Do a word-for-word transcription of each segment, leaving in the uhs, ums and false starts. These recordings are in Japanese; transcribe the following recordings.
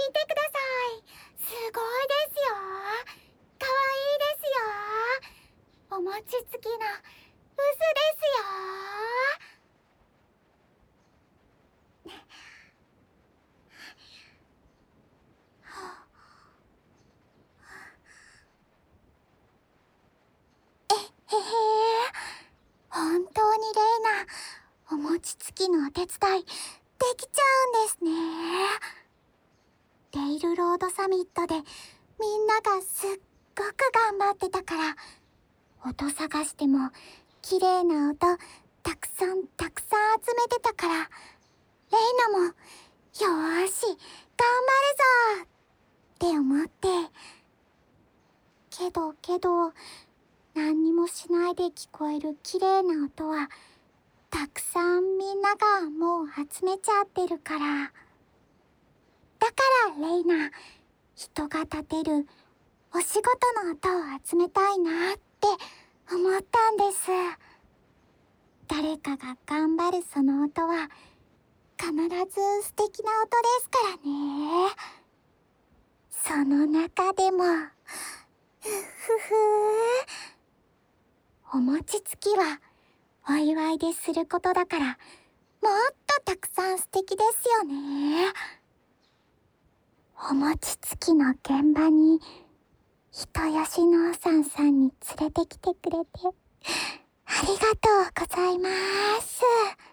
見てください。すごいですよ。かわいいですよ。お餅つきのウスですよ。えへへ。本当にレイナ、お餅つきのお手伝いできちゃうんですね。レイルロードサミットでみんながすっごく頑張ってたから、音探しても綺麗な音たくさんたくさん集めてたから、レイナもよーし頑張るぞって思って。けどけど何にもしないで聞こえる綺麗な音はたくさんみんながもう集めちゃってるから。だからレイナ、人が立てるお仕事の音を集めたいなって思ったんです。誰かが頑張るその音は必ず素敵な音ですからね。その中でも、ふふふー、お餅つきはお祝いですることだから、もっとたくさん素敵ですよね。お餅つきの現場に人吉のおさんさんに連れてきてくれてありがとうございます。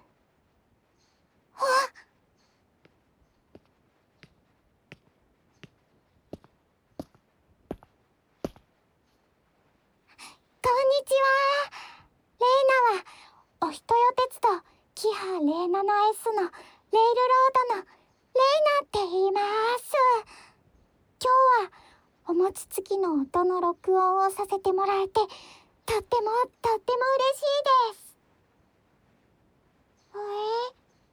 あ、こんにちは。レイナはお人よ鉄道キハ ゼロななエス のレイルロードのレイナって言います。今日はお餅つきの音の録音をさせてもらえて、とってもとっても嬉しいです。え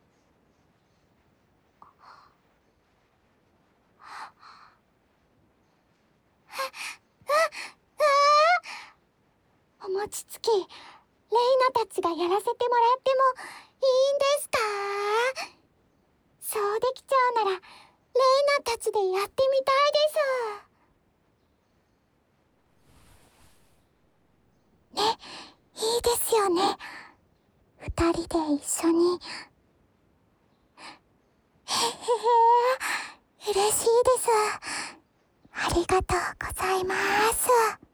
お餅つき、レイナたちがやらせてもらってもいいんですか？そうできちゃうなら、レイナたちでやってみたいです。ね、いいですよね。二人で一緒に。へへへ、嬉しいです。ありがとうございます。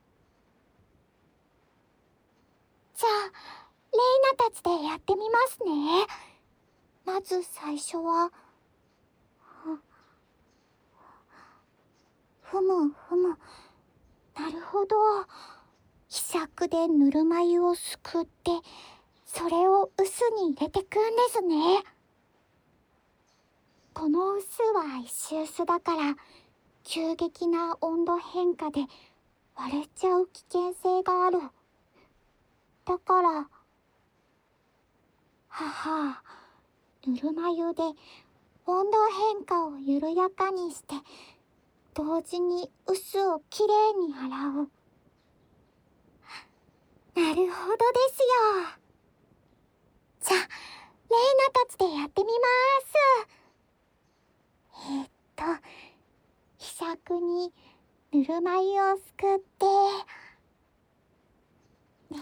じゃあ、レイナたちでやってみますね。まず最初は、ふむふむ。なるほど。ひしゃくでぬるま湯をすくって、それを臼に入れてくんですね。この臼は石臼だから、急激な温度変化で割れちゃう危険性がある。だから、はは、ぬるま湯で温度変化を緩やかにして、同時に臼をきれいに洗う。なるほどですよ。じゃあ、レイナたちでやってみます。えー、っと、ひしゃくにぬるま湯をすくって、ね、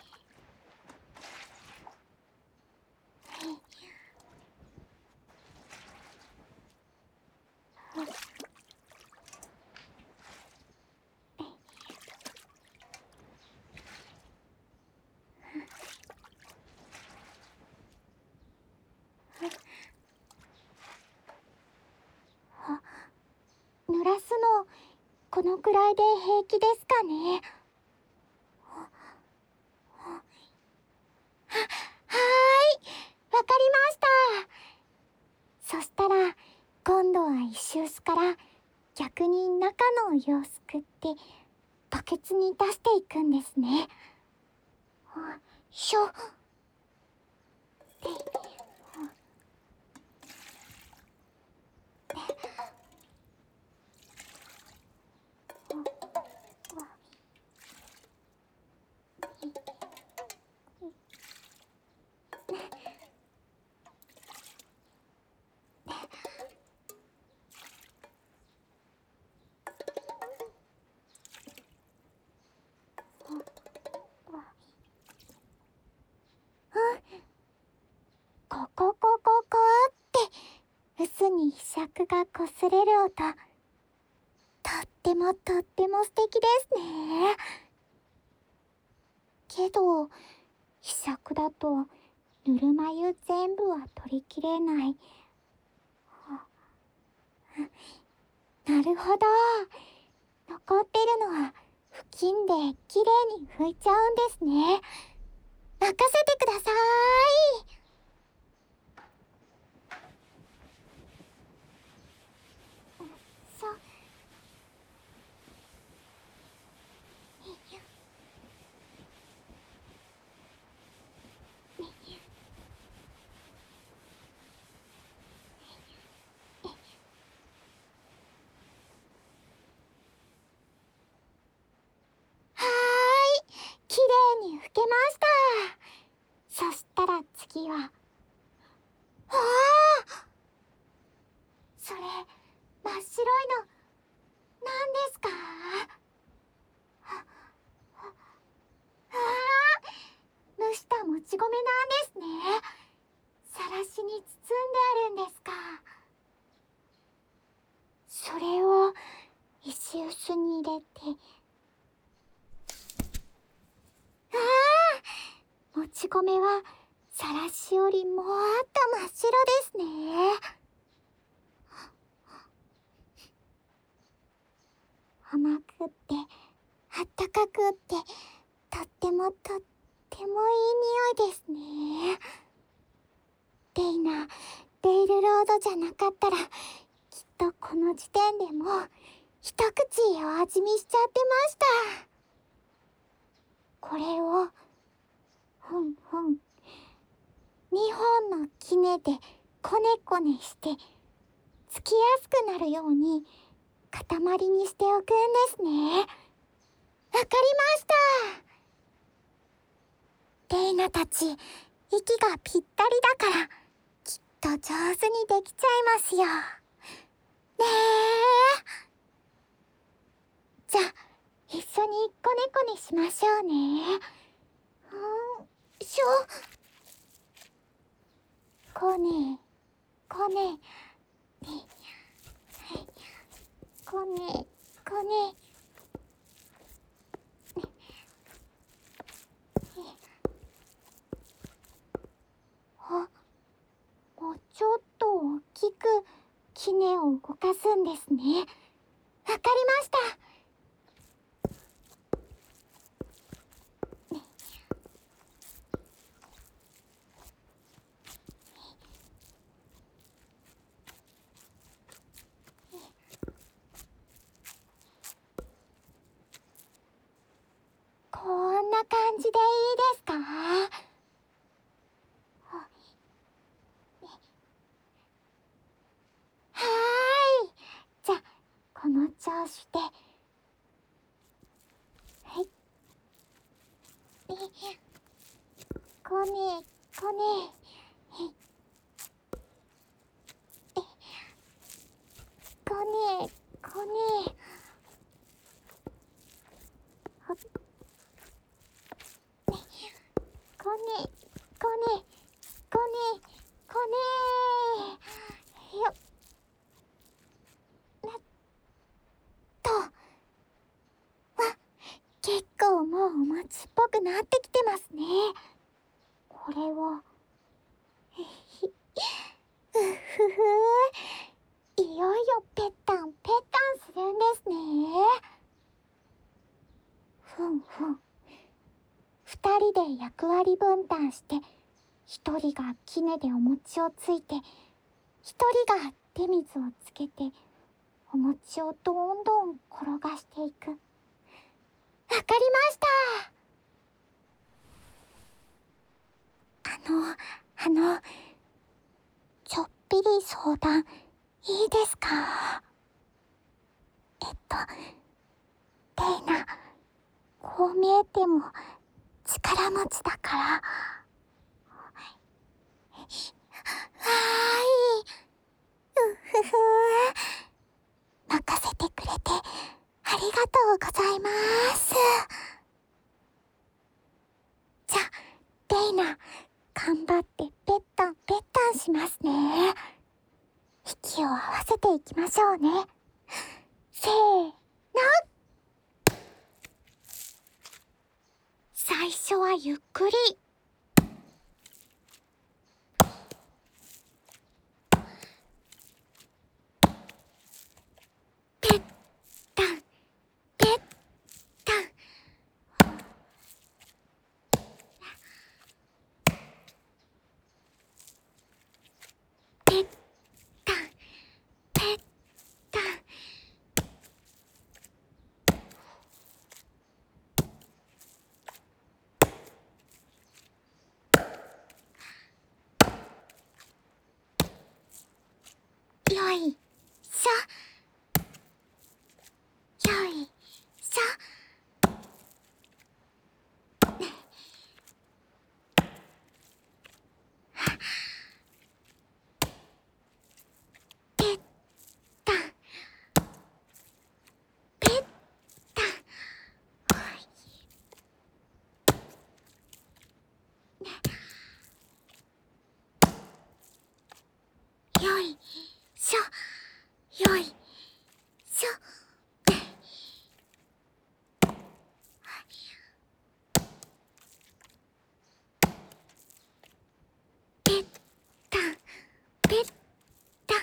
濡らすのこのくらいで平気ですかね？は、はーい、わかりました。そしたら今度は石臼から逆に中のお湯をすくってバケツに出していくんですね。しょで、 にひしゃくがこすれる音、とってもとっても素敵ですね。けどひしゃくだとぬるま湯全部は取りきれない。なるほど、残ってるのは布巾できれいに拭いちゃうんですね。任せてください。そはーい、きれいに拭けました。そしたら次は、わあ、それ真っ白いの何ですか？ああ、蒸したもち米なんですね。さらしに包んであるんですか。それを石臼に入れて、ああ、もち米はさらしよりもっと真っ白ですね。甘くってあったかくってとってもとってもいい匂いですね。デイナ、デイルロードじゃなかったらきっとこの時点でもう一口お味見しちゃってました。これをふんふんにほんのきねでこねこねしてつきやすくなるように塊にしておくんですね。わかりました。レイナたち息がぴったりだからきっと上手にできちゃいますよ。ねえ。じゃあ一緒にこねこねしましょうね。うんしょこねこねねはいこねこねあ、もうちょっと大きくきねを動かすんですね。わかりました。こんな感じでいいですか？はーい。じゃあこの調子で、はい。こねこね。こねこね。ほっこねこねこねこねよっなっと。わ、結構もうお餅っぽくなってきてますね。これをえひうふふいよいよぺったんぺったんするんですね。ふんふん。二人で役割分担して一人がきねでお餅をついて一人が手水をつけてお餅をどんどん転がしていく。わかりました。あのあのちょっぴり相談いいですか？えっとレイナ、こう見えても力持ちだから。はーい、うふふ任せてくれてありがとうございます。じゃあレイナ、頑張ってぺったんぺったんしますね。 息を合わせていきましょうね。せーの。最初はゆっくり。ぺったんぺったん。ぺったんぺったん。よいしょよいしょ。ぺったんぺったん。よいしょよいしょ。ぺったんぺったん。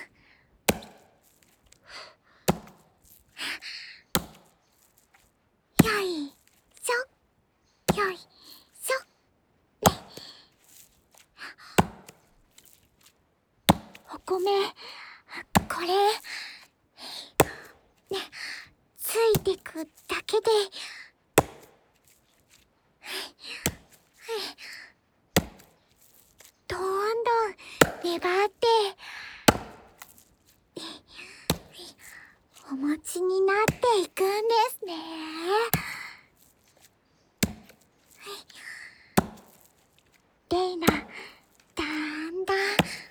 よいしょよいしょ。お米これね、ついてくだけでどんどん粘ってお餅になっていくんですね。レイナ、だんだん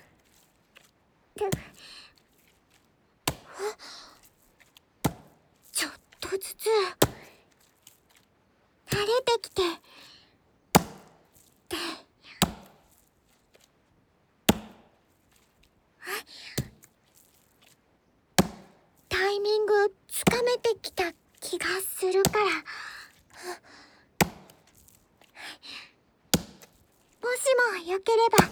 ちょっとずつ慣れてきてタイミングつかめてきた気がするから、もしもよければ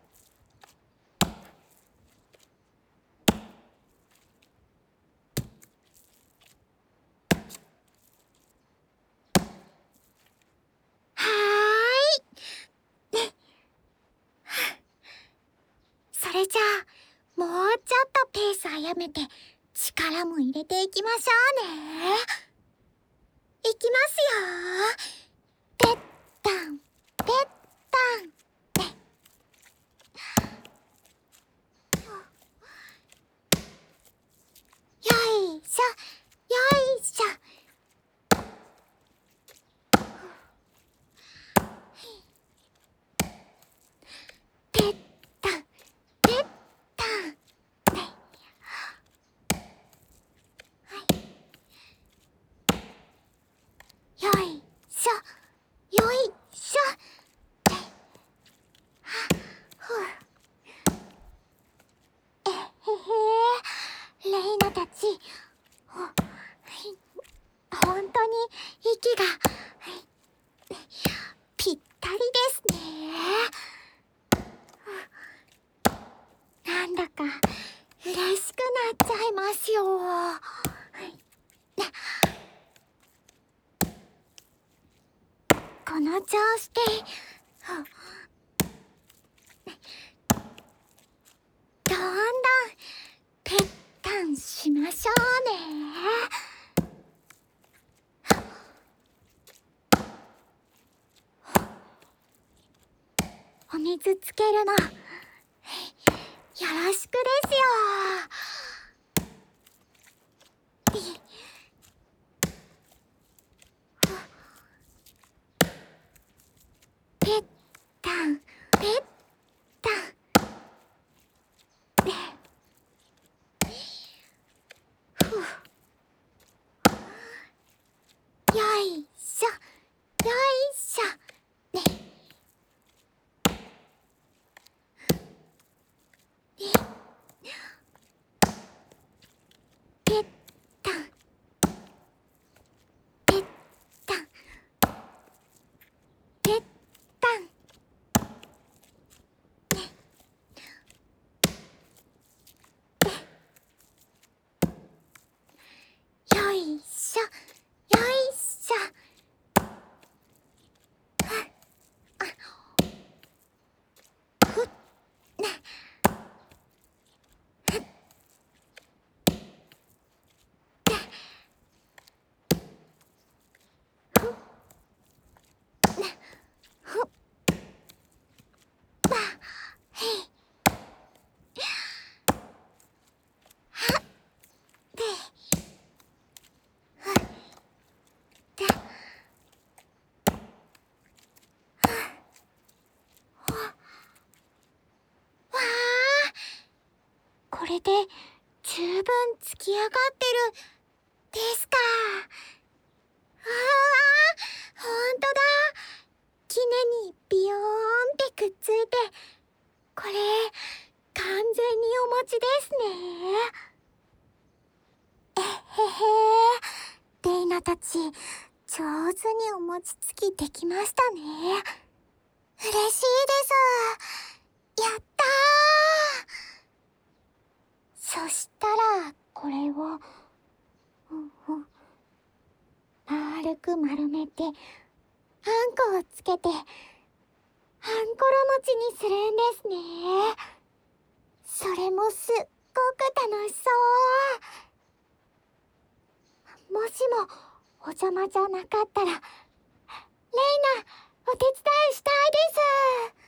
はーい。それじゃあもうちょっとペース速めて力も入れていきましょうね。いきますよ。ぺったんぺったん。よいしょよいしょ。ぺったんぺったん。よいしょよいしょ。えへへ、レイナたちほんとに息がぴったりですね。なんだか嬉しくなっちゃいますよ。この調子でどんどんぺったんしましょうね。お水つけるのよろしくですよ。ぺったんぺったん。よいしょよいしょ。ねれで十分つき上がってるですか。ああ、ほんとだ。きねにビヨーンってくっついて、これ完全にお餅ですね。えへへ。レイナたち上手にお餅つきできましたね。嬉しいです。やったー。そしたらこれをうんうん丸く丸めてあんこをつけてあんころ餅にするんですね。それもすっごく楽しそう。もしもお邪魔じゃなかったらレイナお手伝いしたいです。